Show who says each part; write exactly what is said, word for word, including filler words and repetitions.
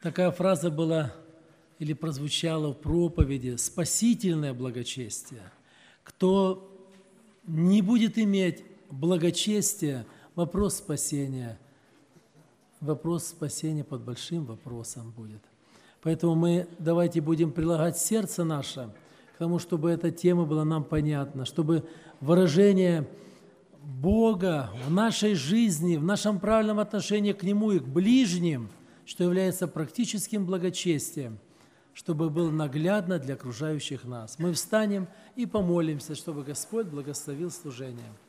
Speaker 1: Такая фраза была или прозвучала в проповеди: «Спасительное благочестие». Кто не будет иметь благочестия, вопрос спасения, вопрос спасения под большим вопросом будет. Поэтому мы давайте будем прилагать сердце наше к тому, чтобы эта тема была нам понятна, чтобы выражение Бога в нашей жизни, в нашем правильном отношении к Нему и к ближним, что является практическим благочестием, чтобы было наглядно для окружающих нас. Мы встанем и помолимся, чтобы Господь благословил служение.